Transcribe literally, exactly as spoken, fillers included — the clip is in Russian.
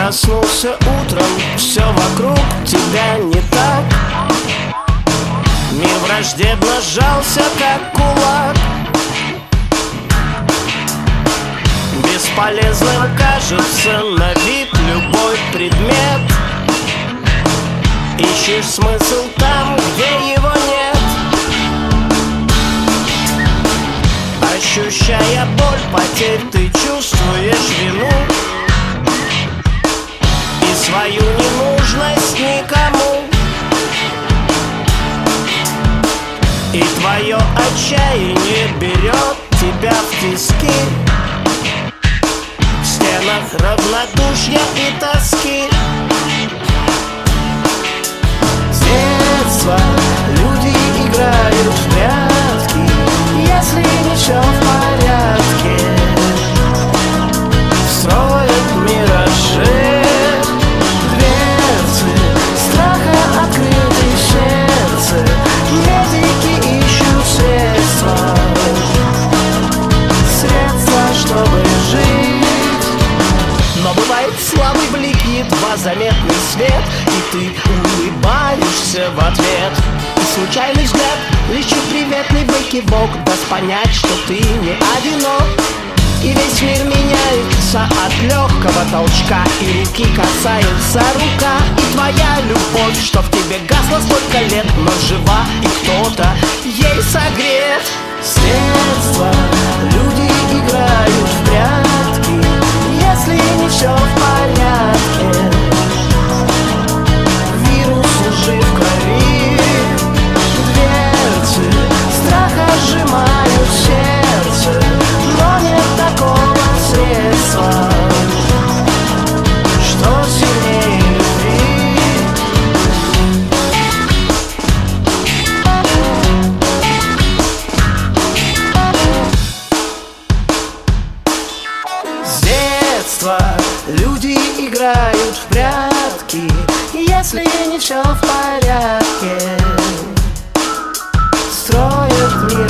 Проснулся утром, все вокруг тебя не так. Мир враждебно сжался, как кулак. Бесполезным кажется на вид любой предмет. Ищешь смысл там, где его нет. Ощущая боль потерь, ты чувствуешь вину и свою ненужность никому. И твое отчаяние берет тебя в тиски. В стенах равнодушия и тоски. С детства люди играют в прятки. Если не все в порядке, строят миражи. Дверцы страха открыты в сердце. Медики ищут средства, средства, чтобы жить. Но бывает слабый блик, едва заметный свет, и ты улыбаешься в ответ. И случайный взгляд, лишь чуть приветный выкивок даст понять, что ты не одинок. И весь мир меняется от легкого толчка, и руки касается рука. И твоя любовь, что в тебе гасла столько лет, но жива, и кто-то ей согрет. С детства люди играют в прятки. Если не все в порядке, вирус лжи в крови. Дверцы страха сжимают сердце, но нет такого средства, что сильнее любви. С детства люди играют в прятки. Если не все в порядке, строят мир